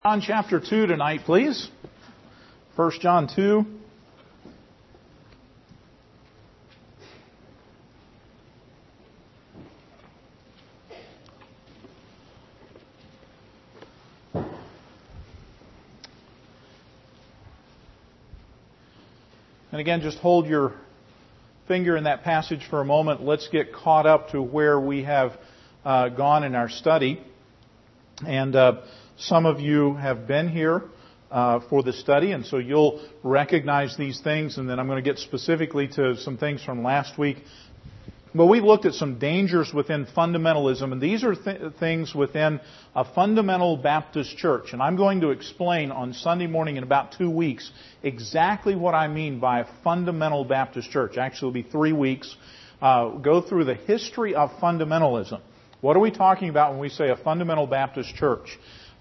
John chapter 2 tonight, please. 1 John 2. And again, just hold your finger in that passage for a moment. Let's get caught up to where we have gone in our study. And some of you have been here for the study, and so you'll recognize these things, and then I'm going to get specifically to some things from last week. But we've looked at some dangers within fundamentalism, and these are things within a fundamental Baptist church. And I'm going to explain on Sunday morning in about 2 weeks exactly what I mean by a fundamental Baptist church. Actually, it'll be 3 weeks. Go through the history of fundamentalism. What are we talking about when we say a fundamental Baptist church?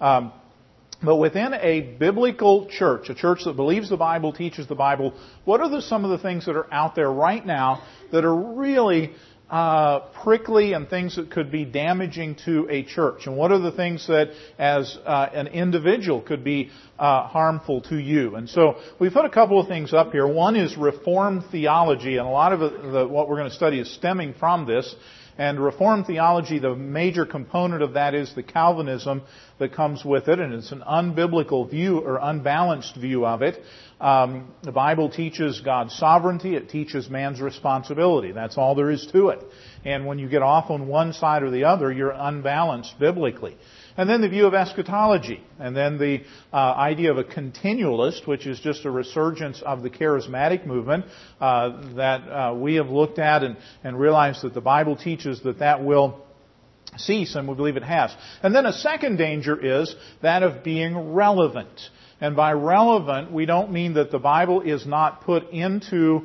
But within a biblical church, a church that believes the Bible, teaches the Bible, what are some of the things that are out there right now that are really prickly and things that could be damaging to a church? And what are the things that, as an individual, could be harmful to you? And so we've put a couple of things up here. One is Reformed theology, and a lot of what we're going to study is stemming from this. And Reformed theology, the major component of that is the Calvinism that comes with it, and it's an unbiblical view or unbalanced view of it. The Bible teaches God's sovereignty, it teaches man's responsibility. That's all there is to it. And when you get off on one side or the other, you're unbalanced biblically. And then the view of eschatology. And then the idea of a continualist, which is just a resurgence of the charismatic movement that we have looked at and realized that the Bible teaches that will cease, and we believe it has. And then a second danger is that of being relevant. And by relevant, we don't mean that the Bible is not put into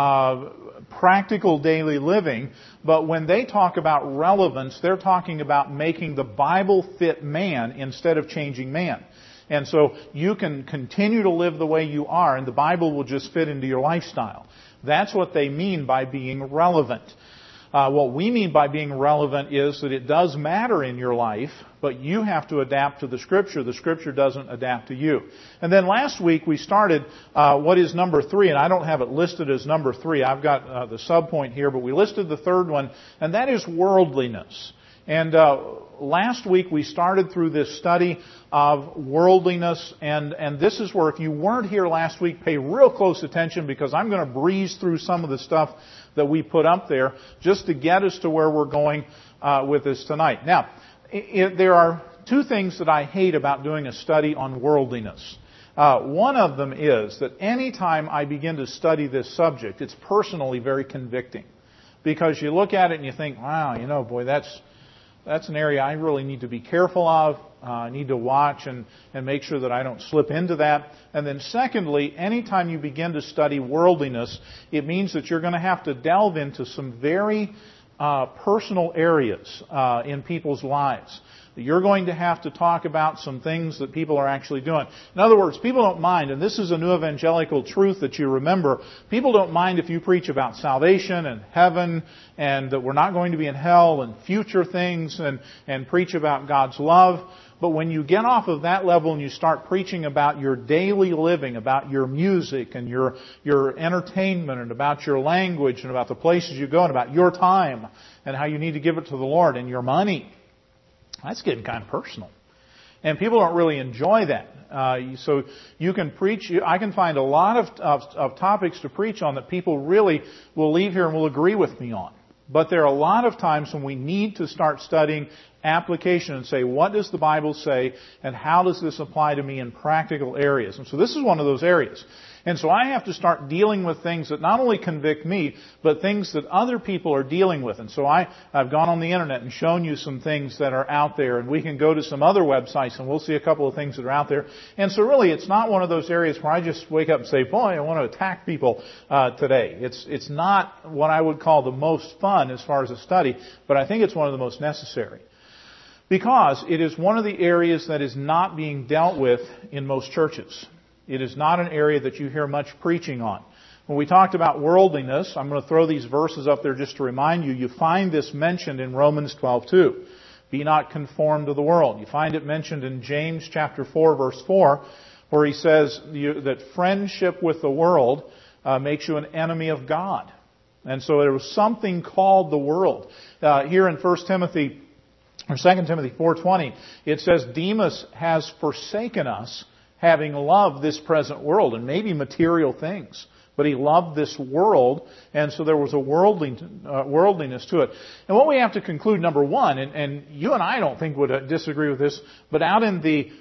practical daily living, but when they talk about relevance, they're talking about making the Bible fit man instead of changing man. And so you can continue to live the way you are, and the Bible will just fit into your lifestyle. That's what they mean by being relevant. What we mean by being relevant is that it does matter in your life, but you have to adapt to the Scripture. The Scripture doesn't adapt to you. And then last week we started what is number 3, and I don't have it listed as number 3. I've got the subpoint here, but we listed the third one, and that is worldliness. And last week we started through this study of worldliness, and this is where, if you weren't here last week, pay real close attention, because I'm going to breeze through some of the stuff that we put up there just to get us to where we're going with this tonight. Now, there are 2 things that I hate about doing a study on worldliness. One of them is that any time I begin to study this subject, it's personally very convicting, because you look at it and you think, wow, boy, that's an area I really need to be careful of. I need to watch and make sure that I don't slip into that. And then secondly, anytime you begin to study worldliness, it means that you're going to have to delve into some very personal areas in people's lives. You're going to have to talk about some things that people are actually doing. In other words, people don't mind, and this is a new evangelical truth that you remember, people don't mind if you preach about salvation and heaven and that we're not going to be in hell and future things and preach about God's love. But when you get off of that level and you start preaching about your daily living, about your music and your entertainment and about your language and about the places you go and about your time and how you need to give it to the Lord and your money, that's getting kind of personal. And people don't really enjoy that. So you can preach, I can find a lot of topics to preach on that people really will leave here and will agree with me on. But there are a lot of times when we need to start studying application and say, what does the Bible say and how does this apply to me in practical areas? And so this is one of those areas. And so I have to start dealing with things that not only convict me, but things that other people are dealing with. And so I've gone on the internet and shown you some things that are out there, and we can go to some other websites and we'll see a couple of things that are out there. And so really it's not one of those areas where I just wake up and say, boy, I want to attack people today. It's not what I would call the most fun as far as a study, but I think it's one of the most necessary. Because it is one of the areas that is not being dealt with in most churches. It is not an area that you hear much preaching on. When we talked about worldliness, I'm going to throw these verses up there just to remind you, you find this mentioned in Romans 12:2. Be not conformed to the world. You find it mentioned in James chapter 4, verse 4, where he says that friendship with the world makes you an enemy of God. And so there was something called the world. Here in 1 Timothy or 2 Timothy 4:20, it says, Demas has forsaken us, having loved this present world, and maybe material things. But he loved this world, and so there was a worldliness to it. And what we have to conclude, number one, and you and I don't think would disagree with this, but out in the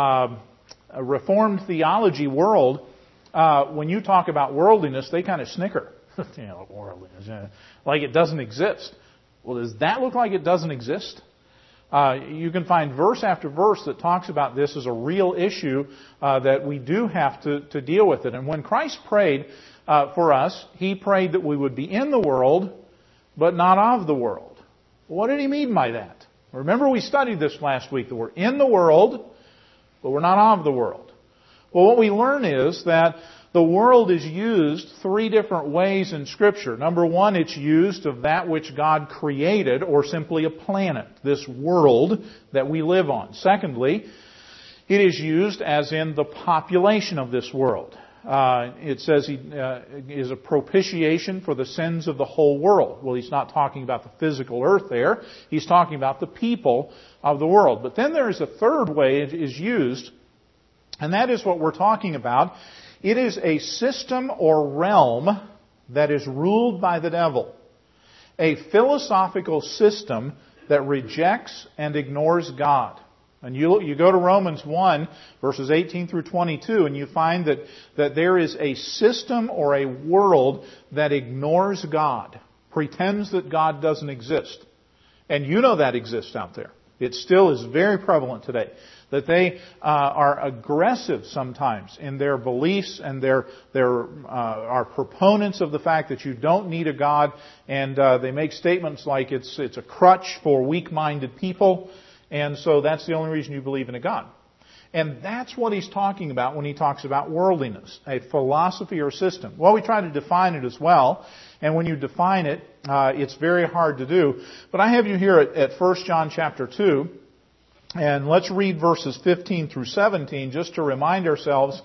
Reformed theology world, when you talk about worldliness, they kind of snicker. Worldliness, like it doesn't exist. Well, does that look like it doesn't exist? You can find verse after verse that talks about this as a real issue that we do have to deal with it. And when Christ prayed for us, He prayed that we would be in the world, but not of the world. What did He mean by that? Remember we studied this last week, that we're in the world, but we're not of the world. Well, what we learn is that the world is used three different ways in Scripture. Number one, it's used of that which God created, or simply a planet, this world that we live on. Secondly, it is used as in the population of this world. It says He is a propitiation for the sins of the whole world. Well, He's not talking about the physical earth there. He's talking about the people of the world. But then there is a third way it is used, and that is what we're talking about. It is a system or realm that is ruled by the devil. A philosophical system that rejects and ignores God. And you go to Romans 1, verses 18 through 22, and you find that there is a system or a world that ignores God, pretends that God doesn't exist. And you know that exists out there. It still is very prevalent today. That they are aggressive sometimes in their beliefs, and are proponents of the fact that you don't need a God, and they make statements like it's a crutch for weak-minded people, and so that's the only reason you believe in a God. And that's what he's talking about when he talks about worldliness, a philosophy or system. Well, we try to define it as well, and when you define it, it's very hard to do. But I have you here at 1 John chapter 2, and let's read verses 15 through 17 just to remind ourselves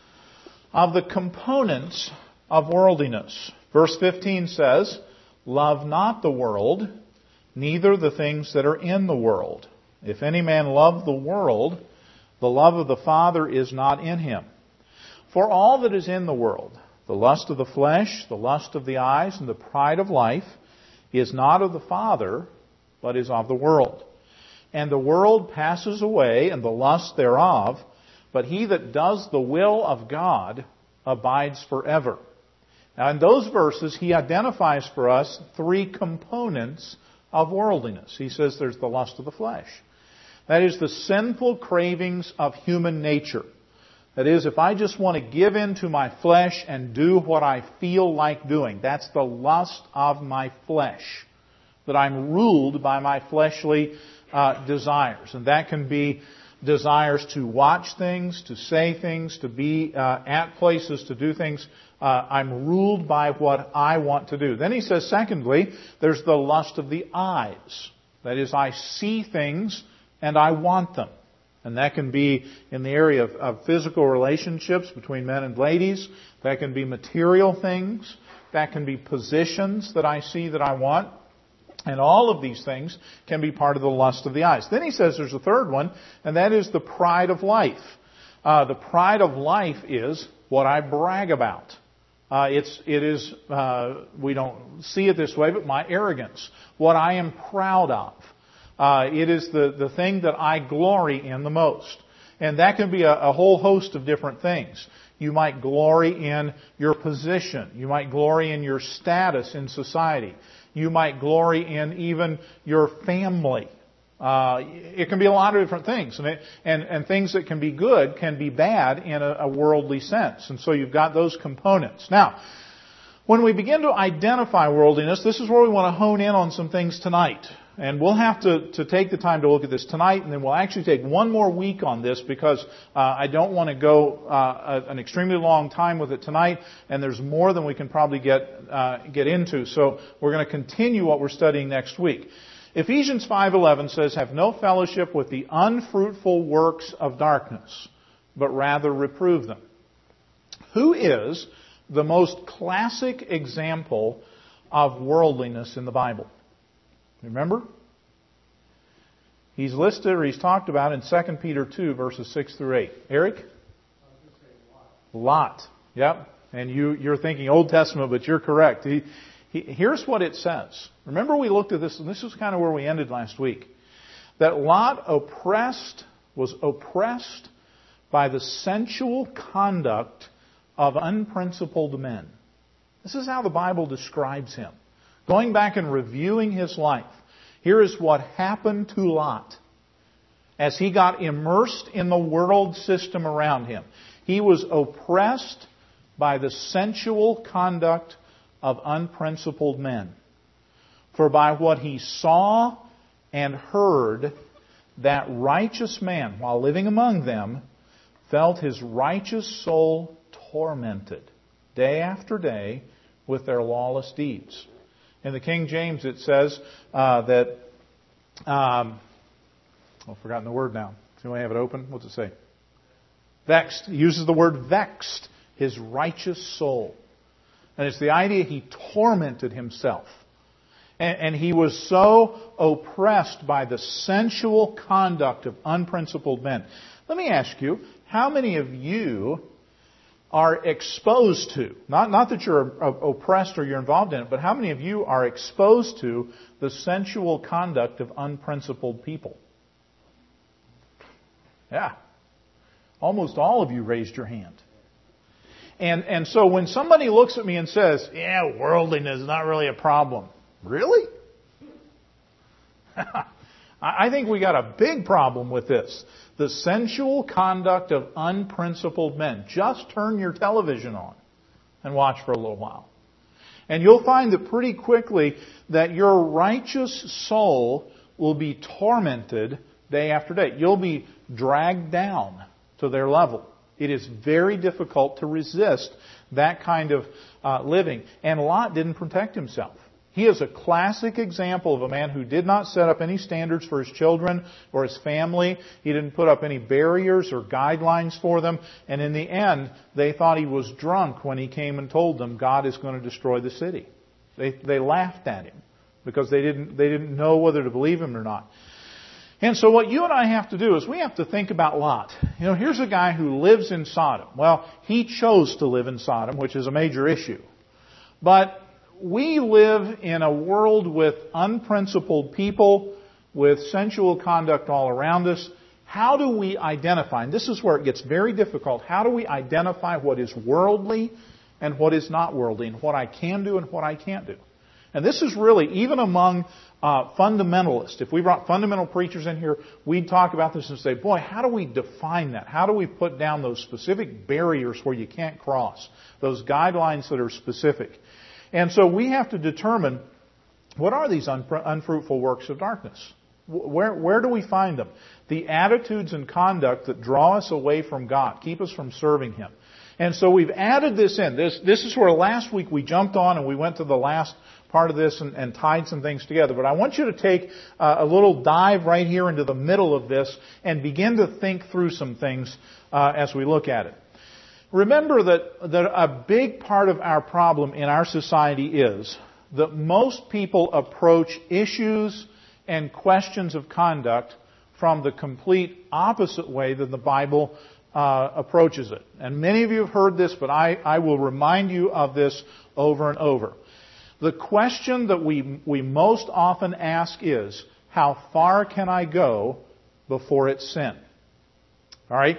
of the components of worldliness. Verse 15 says, Love not the world, neither the things that are in the world. If any man love the world, the love of the Father is not in him. For all that is in the world, the lust of the flesh, the lust of the eyes, and the pride of life, is not of the Father, but is of the world. And the world passes away, and the lust thereof, but he that does the will of God abides forever. Now in those verses, he identifies for us three components of worldliness. He says there's the lust of the flesh. That is the sinful cravings of human nature. That is, if I just want to give in to my flesh and do what I feel like doing, that's the lust of my flesh. That I'm ruled by my fleshly desires. And that can be desires to watch things, to say things, to be at places, to do things. I'm ruled by what I want to do. Then he says, secondly, there's the lust of the eyes. That is, I see things and I want them. And that can be in the area of physical relationships between men and ladies. That can be material things. That can be positions that I see that I want. And all of these things can be part of the lust of the eyes. Then he says there's a third one, and that is the pride of life. The pride of life is what I brag about. It is we don't see it this way, but my arrogance, what I am proud of. It is the thing that I glory in the most. And that can be a whole host of different things. You might glory in your position. You might glory in your status in society. You might glory in even your family. It can be a lot of different things. And things that can be good can be bad in a worldly sense. And so you've got those components. Now, when we begin to identify worldliness, this is where we want to hone in on some things tonight. And we'll have to take the time to look at this tonight, and then we'll actually take one more week on this because I don't want to go an extremely long time with it tonight, and there's more than we can probably get into. So we're going to continue what we're studying next week. Ephesians 5:11 says, "Have no fellowship with the unfruitful works of darkness, but rather reprove them." Who is the most classic example of worldliness in the Bible? Remember? He's listed, or he's talked about in 2 Peter 2, verses 6 through 8. Eric? Lot. Yep. And you're thinking Old Testament, but you're correct. Here's what it says. Remember we looked at this, and this is kind of where we ended last week. That Lot was oppressed by the sensual conduct of unprincipled men. This is how the Bible describes him. Going back and reviewing his life, here is what happened to Lot as he got immersed in the world system around him. He was oppressed by the sensual conduct of unprincipled men. For by what he saw and heard, that righteous man, while living among them, felt his righteous soul tormented day after day with their lawless deeds. In the King James it says that, I've forgotten the word now. Does anyone have it open? What's it say? Vexed. He uses the word vexed, his righteous soul. And it's the idea he tormented himself. And he was so oppressed by the sensual conduct of unprincipled men. Let me ask you, how many of you are exposed to, not that you're oppressed or you're involved in it, but how many of you are exposed to the sensual conduct of unprincipled people? Yeah. Almost all of you raised your hand. And so when somebody looks at me and says, yeah, worldliness is not really a problem. Really? I think we got a big problem with this. The sensual conduct of unprincipled men. Just turn your television on and watch for a little while. And you'll find that pretty quickly that your righteous soul will be tormented day after day. You'll be dragged down to their level. It is very difficult to resist that kind of living. And Lot didn't protect himself. He is a classic example of a man who did not set up any standards for his children or his family. He didn't put up any barriers or guidelines for them. And in the end, they thought he was drunk when he came and told them God is going to destroy the city. They laughed at him because they didn't know whether to believe him or not. And so what you and I have to do is we have to think about Lot. You know, here's a guy who lives in Sodom. Well, he chose to live in Sodom, which is a major issue. But we live in a world with unprincipled people, with sensual conduct all around us. How do we identify, and this is where it gets very difficult, how do we identify what is worldly and what is not worldly, and what I can do and what I can't do? And this is really, even among fundamentalists, if we brought fundamental preachers in here, we'd talk about this and say, boy, how do we define that? How do we put down those specific barriers where you can't cross? Those guidelines that are specific. And so we have to determine, what are these unfruitful works of darkness? Where do we find them? The attitudes and conduct that draw us away from God, keep us from serving Him. And so we've added this in. This is where last week we jumped on and we went to the last part of this and tied some things together. But I want you to take a little dive right here into the middle of this and begin to think through some things as we look at it. Remember that a big part of our problem in our society is that most people approach issues and questions of conduct from the complete opposite way that the Bible approaches it. And many of you have heard this, but I will remind you of this over and over. The question that we most often ask is, how far can I go before it's sin? All right?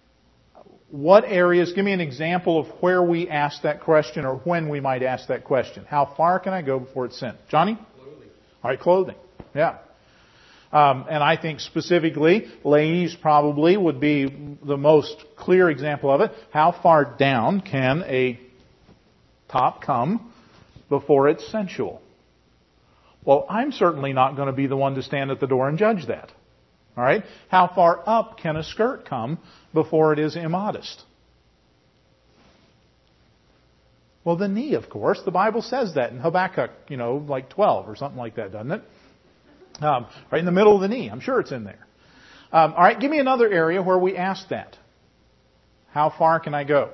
What areas, give me an example of where we ask that question or when we might ask that question. How far can I go before it's sin? Johnny? Clothing. All right, clothing. Yeah. And I think specifically, ladies probably would be the most clear example of it. How far down can a top come before it's sensual? Well, I'm certainly not going to be the one to stand at the door and judge that. All right? How far up can a skirt come before it is immodest? Well, the knee, of course. The Bible says that in Habakkuk, like 12 or something like that, doesn't it? Right in the middle of the knee. I'm sure it's in there. All right, give me another area where we ask that. How far can I go?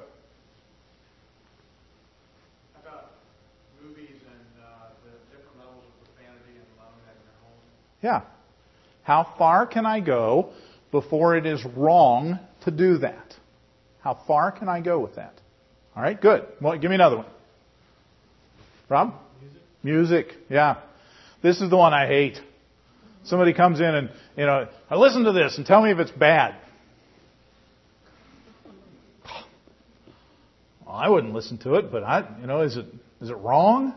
How about movies and the different levels of profanity and allowing that in their home? Yeah. How far can I go before it is wrong to do that? How far can I go with that? All right, good. Well, give me another one. Rob? Music. Yeah. This is the one I hate. Somebody comes in and, listen to this and tell me if it's bad. Well, I wouldn't listen to it, but is it wrong?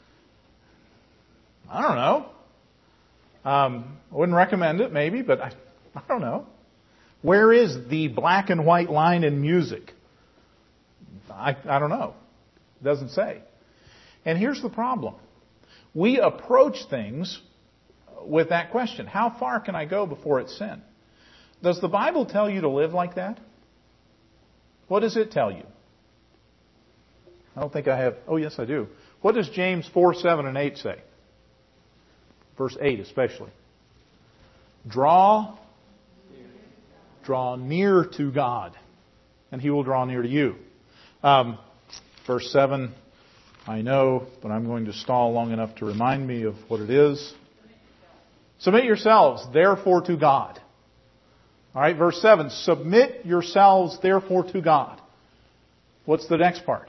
I don't know. I wouldn't recommend it, maybe, but I don't know. Where is the black and white line in music? I don't know. It doesn't say. And here's the problem. We approach things with that question. How far can I go before it's sin? Does the Bible tell you to live like that? What does it tell you? I don't think I have. Oh, yes, I do. What does James 4, 7, and 8 say? Verse 8 especially. Draw near to God, and He will draw near to you. Verse 7, I know, but I'm going to stall long enough to remind me of what it is. Submit yourselves, therefore, to God. All right, verse 7, submit yourselves, therefore, to God. What's the next part?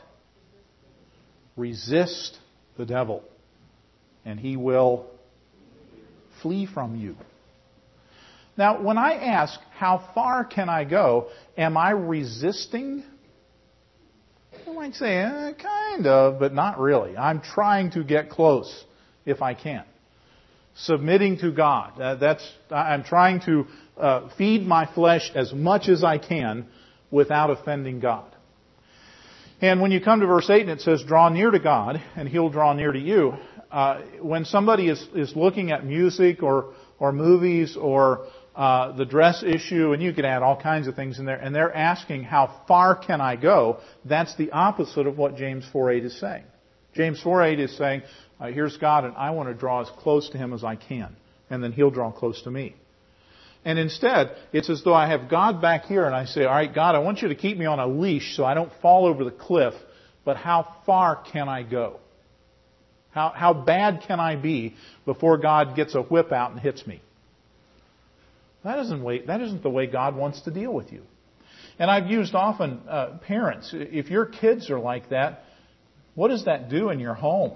Resist the devil, and he will flee from you. Now, when I ask, how far can I go, am I resisting? I might say, kind of, but not really. I'm trying to get close if I can. Submitting to God. I'm trying to feed my flesh as much as I can without offending God. And when you come to verse 8 and it says, draw near to God and He'll draw near to you, when somebody is looking at music or movies or the dress issue, and you can add all kinds of things in there, and they're asking, how far can I go? That's the opposite of what James 4:8 is saying. James 4:8 is saying, here's God, and I want to draw as close to Him as I can, and then He'll draw close to me. And instead, it's as though I have God back here, and I say, all right, God, I want you to keep me on a leash so I don't fall over the cliff, but how far can I go? How bad can I be before God gets a whip out and hits me? That isn't the way God wants to deal with you. And I've used often parents. If your kids are like that, what does that do in your home?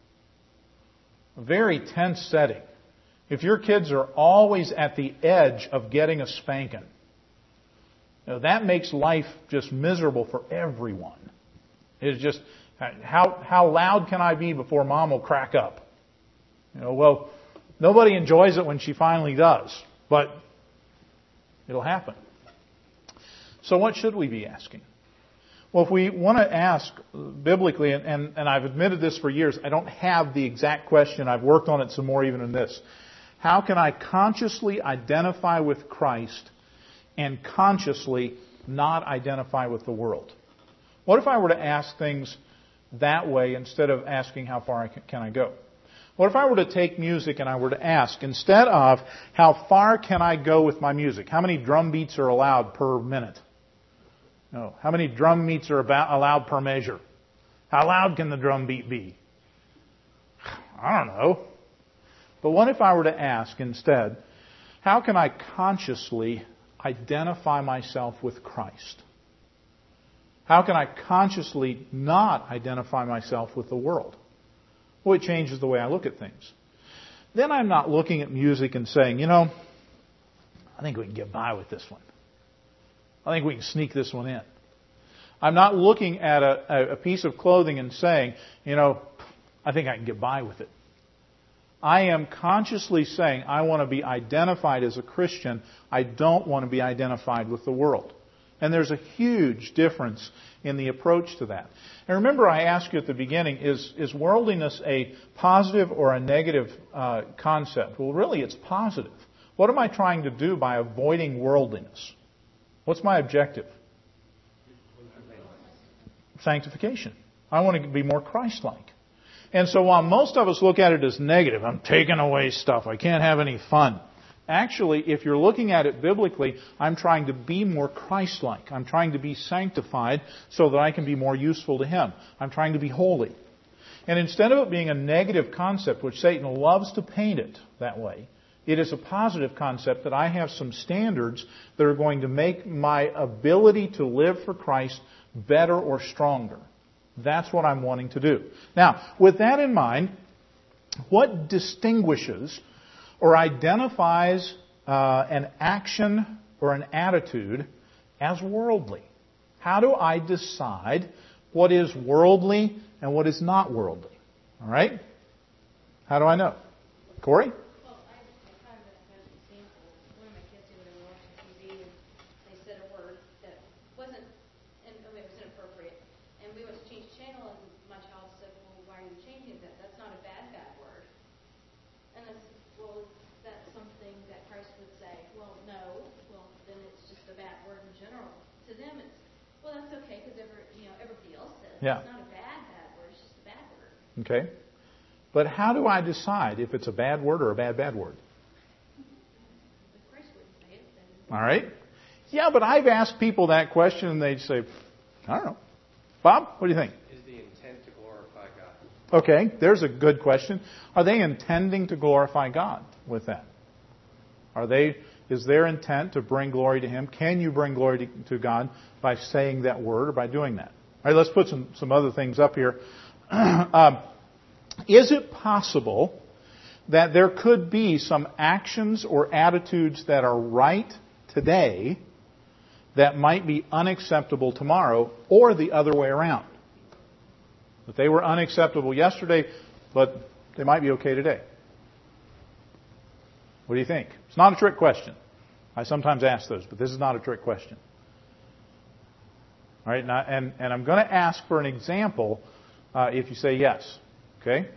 A very tense setting. If your kids are always at the edge of getting a spanking, that makes life just miserable for everyone. It's just, how loud can I be before Mom will crack up? Well, nobody enjoys it when she finally does, but it'll happen. So what should we be asking? Well, if we want to ask biblically, and I've admitted this for years, I don't have the exact question. I've worked on it some more even in this. How can I consciously identify with Christ and consciously not identify with the world? What if I were to ask things that way instead of asking how far can I go? What if I were to take music and I were to ask, instead of how far can I go with my music? How many drum beats are allowed per minute? No. How many drum beats are allowed per measure? How loud can the drum beat be? I don't know. But what if I were to ask instead, how can I consciously identify myself with Christ? How can I consciously not identify myself with the world? Well, it changes the way I look at things. Then I'm not looking at music and saying, I think we can get by with this one. I think we can sneak this one in. I'm not looking at a piece of clothing and saying, I think I can get by with it. I am consciously saying I want to be identified as a Christian. I don't want to be identified with the world. And there's a huge difference in the approach to that. And remember, I asked you at the beginning, is worldliness a positive or a negative concept? Well, really, it's positive. What am I trying to do by avoiding worldliness? What's my objective? Sanctification. I want to be more Christ-like. And so while most of us look at it as negative, I'm taking away stuff, I can't have any fun. Actually, if you're looking at it biblically, I'm trying to be more Christ-like. I'm trying to be sanctified so that I can be more useful to Him. I'm trying to be holy. And instead of it being a negative concept, which Satan loves to paint it that way, it is a positive concept that I have some standards that are going to make my ability to live for Christ better or stronger. That's what I'm wanting to do. Now, with that in mind, what distinguishes or identifies an action or an attitude as worldly? How do I decide what is worldly and what is not worldly? All right? How do I know? Corey? Well, I kind of an example. One of my kids who were watching TV and they said a word that wasn't, and it was inappropriate. And we went to change the channel and my child said, well, why are you changing that? That's not a bad word. And I said, well, that's something that Christ would say. Well, no. Well, then it's just a bad word in general. To them, it's, well, that's okay because everybody else says it. Yeah. It's not a bad word. It's just a bad word. Okay. But how do I decide if it's a bad word or a bad word? If Christ wouldn't say it, then... All right. Yeah, but I've asked people that question and they say, I don't know. Bob, what do you think? Is the intent to glorify God? Okay, there's a good question. Are they intending to glorify God with that? Is their intent to bring glory to Him? Can you bring glory to God by saying that word or by doing that? All right, let's put some other things up here. Is it possible that there could be some actions or attitudes that are right today that might be unacceptable tomorrow, or the other way around? That they were unacceptable yesterday, but they might be okay today. What do you think? It's not a trick question. I sometimes ask those, but this is not a trick question. All right, and I'm going to ask for an example if you say yes. Okay?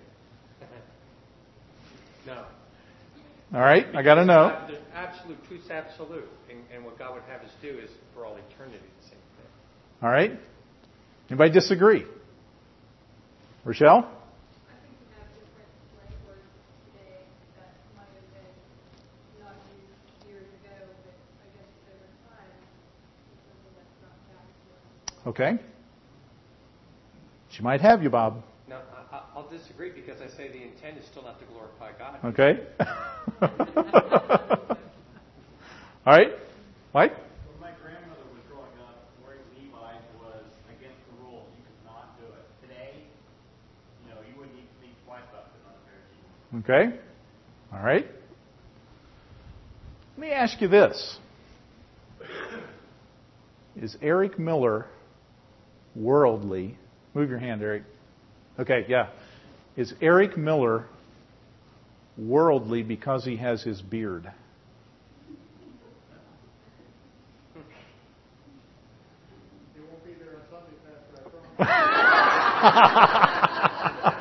No. All right, I got to know. There's absolute truth's absolute, and what God would have us do is for all eternity the same thing. All right. Anybody disagree? Rochelle? I think we have different words today that might have been not used years ago, but I guess over time, it's something that's not back to us. Okay. She might have you, Bob. No, I'll disagree because I say the intent is still not to glorify God. Okay. All right. Mike? When my grandmother was growing up, wearing Levi's was against the rules. You could not do it. Today, you wouldn't even think twice about putting on a pair of jeans. Okay. All right. Let me ask you this. Is Eric Miller worldly? Move your hand, Eric. Okay, yeah. Is Eric Miller worldly because he has his beard? He won't be there on Sunday, Pastor, I promise.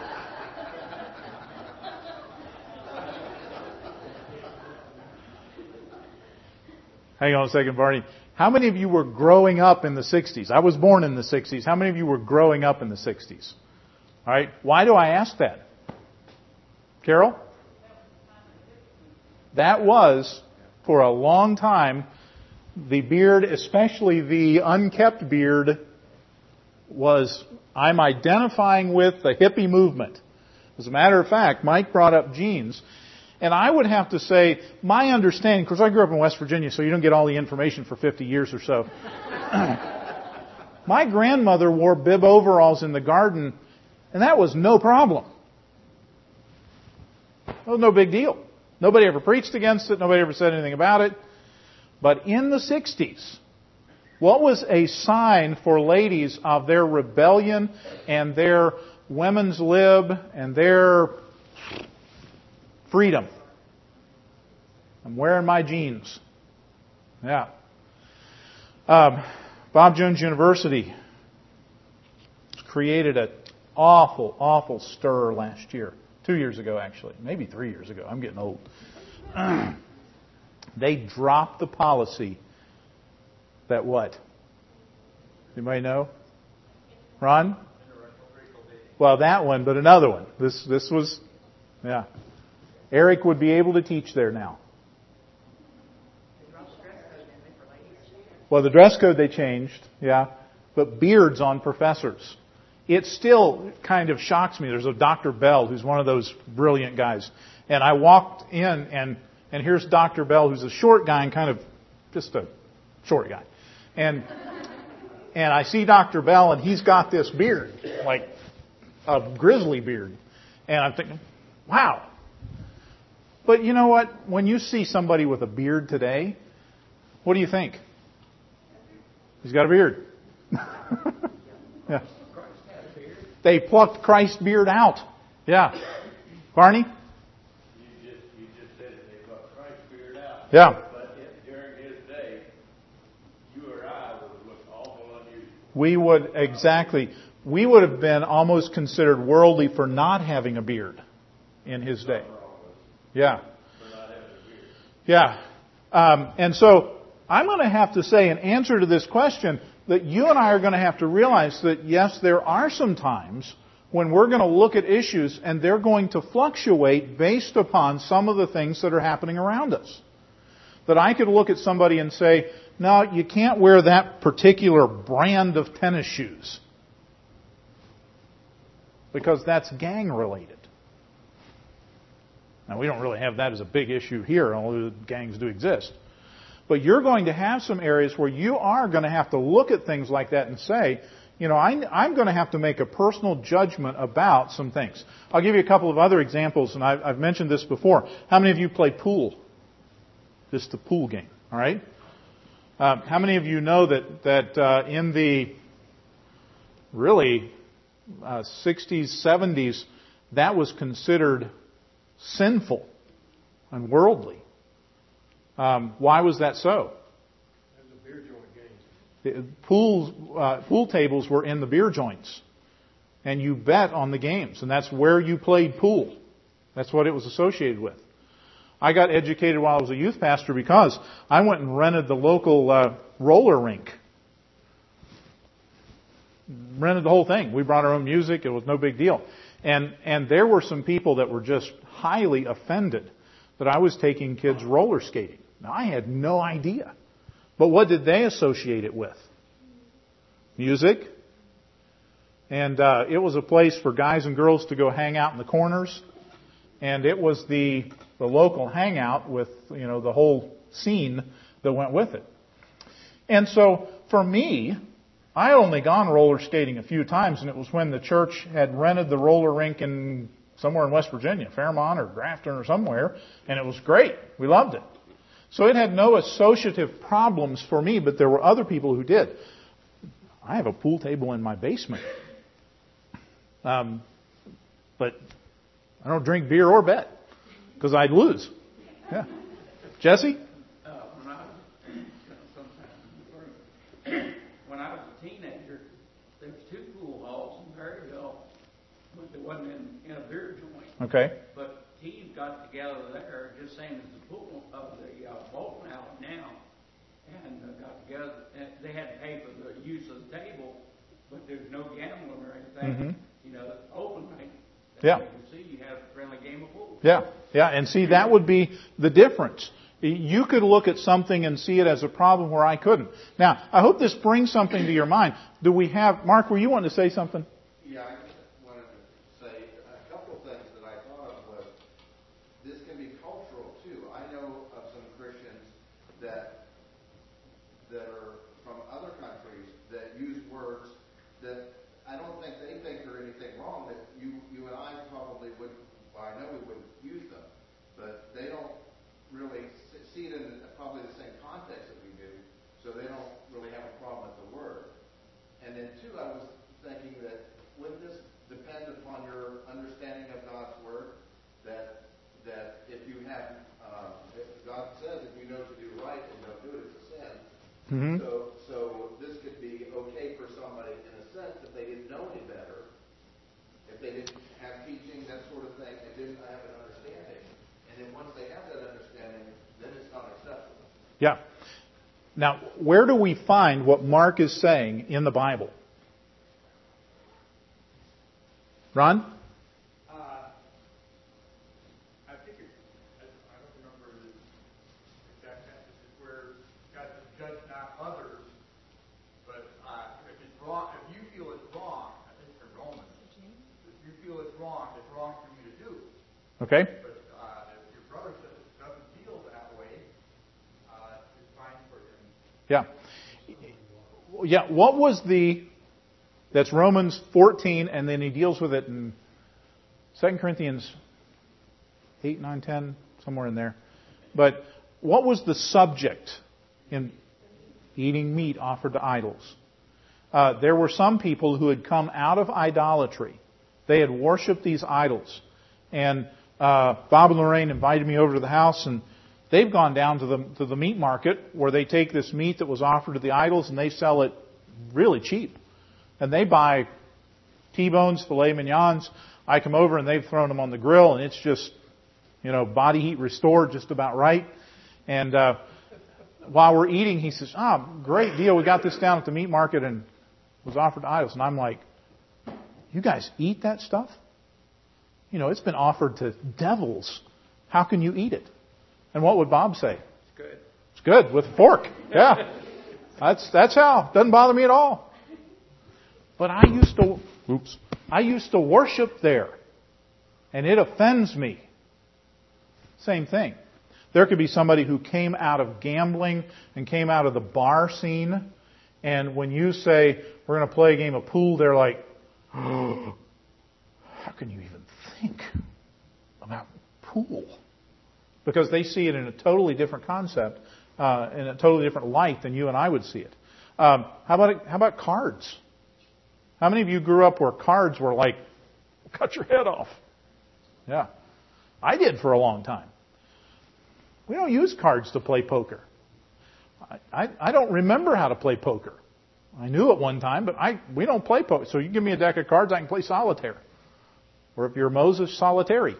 Hang on a second, Barney. How many of you were growing up in the 60s? I was born in the 60s. How many of you were growing up in the 60s? All right. Why do I ask that? Carol? That was, for a long time, the beard, especially the unkept beard, I'm identifying with the hippie movement. As a matter of fact, Mike brought up jeans. And I would have to say, my understanding, because I grew up in West Virginia, so you don't get all the information for 50 years or so. My grandmother wore bib overalls in the garden, and that was no problem. It was no big deal. Nobody ever preached against it. Nobody ever said anything about it. But in the 60s, what was a sign for ladies of their rebellion and their women's lib and their freedom? I'm wearing my jeans. Yeah. Bob Jones University created an awful stir last year. 2 years ago, actually. Maybe 3 years ago. I'm getting old. They dropped the policy that what? Anybody know? Ron? Well, that one, but another one. This was, yeah. Eric would be able to teach there now. Well, the dress code they changed, yeah. But beards on professors. It still kind of shocks me. There's a Dr. Bell who's one of those brilliant guys. And I walked in and here's Dr. Bell who's a short guy and kind of just a short guy. And I see Dr. Bell and he's got this beard, like a grizzly beard. And I'm thinking, wow. But you know what? When you see somebody with a beard today, what do you think? He's got a beard. Yeah. They plucked Christ's beard out. Yeah. Barney? You just said it. They plucked Christ's beard out. Yeah. But during his day, you or I would have looked awful unusual. We would have been almost considered worldly for not having a beard in his day. Yeah. For not having a beard. Yeah. And so I'm going to have to say in answer to this question that you and I are going to have to realize that yes, there are some times when we're going to look at issues and they're going to fluctuate based upon some of the things that are happening around us. That I could look at somebody and say, no, you can't wear that particular brand of tennis shoes because that's gang related. Now, we don't really have that as a big issue here, although gangs do exist. But you're going to have some areas where you are going to have to look at things like that and say, you know, I'm going to have to make a personal judgment about some things. I'll give you a couple of other examples, and I've mentioned this before. How many of you play pool? Just the pool game, all right? How many of you know that in the really 60s, 70s, that was considered sinful and worldly? Why was that so? The beer joint games. Pool tables were in the beer joints. And you bet on the games. And that's where you played pool. That's what it was associated with. I got educated while I was a youth pastor because I went and rented the local roller rink. Rented the whole thing. We brought our own music. It was no big deal. And there were some people that were just highly offended that I was taking kids roller skating. Now, I had no idea. But what did they associate it with? Music. And it was a place for guys and girls to go hang out in the corners. And it was the local hangout with, you know, the whole scene that went with it. And so, for me, I had only gone roller skating a few times, and it was when the church had rented the roller rink somewhere in West Virginia, Fairmont or Grafton or somewhere, and it was great. We loved it. So it had no associative problems for me, but there were other people who did. I have a pool table in my basement. But I don't drink beer or bet, because I'd lose. Yeah. Jesse? When I was a teenager, there was 2 pool halls in Maryville, but there wasn't in a beer joint. Okay. But teams got together there, just same as the pool of the bowling alley now, and got together. And they had to pay for the use of the table, but there's no gambling or anything. Mm-hmm. You know, open night. Yeah. You can see you had a friendly game of pool. Yeah. And see, that would be the difference. You could look at something and see it as a problem where I couldn't. Now, I hope this brings something to your mind. Do we have, Mark, were you wanting to say something? Yeah, I just wanted to say a couple of things that I thought of was this can be cultural too. I know of some Christians that are from other countries that use words that I don't think they think are anything wrong, that you and I probably wouldn't, well, I know we wouldn't use them, but they don't really see it in probably the same context that we do, so they don't really have a problem with the word. And then two, I was thinking that wouldn't this depend upon your understanding of God's word? That if you have, if God says if you know to do right and don't do it, it's a sin. Mm-hmm. So this could be okay for somebody in a sense if they didn't know any better, if they didn't have teaching, that sort of thing, and didn't have an understanding. And then once they have that understanding, then it's not acceptable. Yeah. Now, where do we find what Mark is saying in the Bible? Ron? I think I don't remember the exact passage where God says, judge not others, but if it's wrong, if you feel it's wrong, I think for Romans, if you feel it's wrong for you to do. Okay. But if your brother says it doesn't feel that way, it's fine for him. Yeah. Yeah, what was that's Romans 14, and then he deals with it in 2 Corinthians 8, 9, 10, somewhere in there. But what was the subject in eating meat offered to idols? There were some people who had come out of idolatry. They had worshipped these idols. And Bob and Lorraine invited me over to the house, and they've gone down to the meat market where they take this meat that was offered to the idols and they sell it really cheap. And they buy T-bones, filet mignons. I come over and they've thrown them on the grill, and it's just, body heat restored just about right. And while we're eating, he says, great deal. We got this down at the meat market and was offered to idols. And I'm like, you guys eat that stuff? It's been offered to devils. How can you eat it? And what would Bob say? It's good. It's good with a fork. Yeah. That's how. Doesn't bother me at all. But I used to worship there. And it offends me. Same thing. There could be somebody who came out of gambling and came out of the bar scene. And when you say, we're going to play a game of pool, they're like, oh, how can you even think about pool? Because they see it in a totally different concept, in a totally different light than you and I would see it. How about cards? How many of you grew up where cards were like, cut your head off? Yeah. I did for a long time. We don't use cards to play poker. I don't remember how to play poker. I knew it one time, but we don't play poker. So you give me a deck of cards, I can play solitaire. Or if you're Moses, solitary.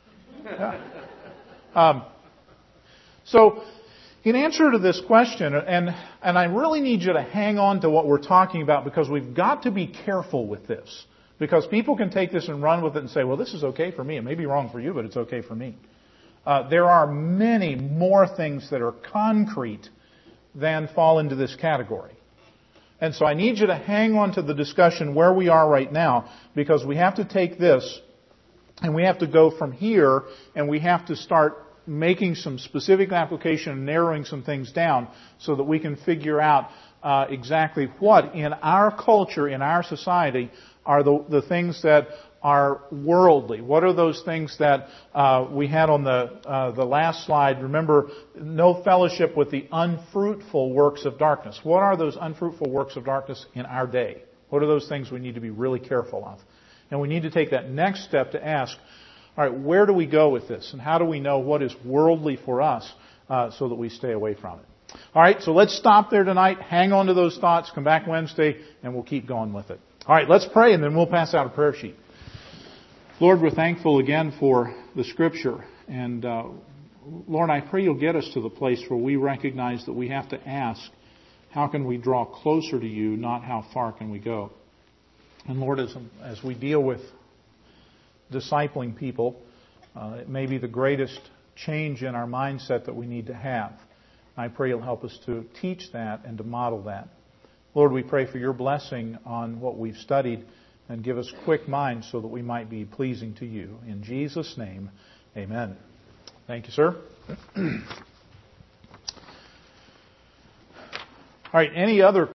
Yeah. So, in answer to this question, and I really need you to hang on to what we're talking about because we've got to be careful with this. Because people can take this and run with it and say, well, this is okay for me. It may be wrong for you, but it's okay for me. There are many more things that are concrete than fall into this category. And so I need you to hang on to the discussion where we are right now because we have to take this and we have to go from here and we have to start making some specific application and narrowing some things down so that we can figure out exactly what in our culture, in our society, are the things that are worldly. What are those things that we had on the last slide? Remember, no fellowship with the unfruitful works of darkness. What are those unfruitful works of darkness in our day? What are those things we need to be really careful of? And we need to take that next step to ask, all right, where do we go with this? And how do we know what is worldly for us so that we stay away from it? All right, so let's stop there tonight. Hang on to those thoughts. Come back Wednesday, and we'll keep going with it. All right, let's pray, and then we'll pass out a prayer sheet. Lord, we're thankful again for the Scripture. And Lord, I pray you'll get us to the place where we recognize that we have to ask, how can we draw closer to you, not how far can we go? And Lord, as we deal with discipling people, it may be the greatest change in our mindset that we need to have. I pray you'll help us to teach that and to model that. Lord, we pray for your blessing on what we've studied and give us quick minds so that we might be pleasing to you. In Jesus' name, amen. Thank you, sir. All right, any other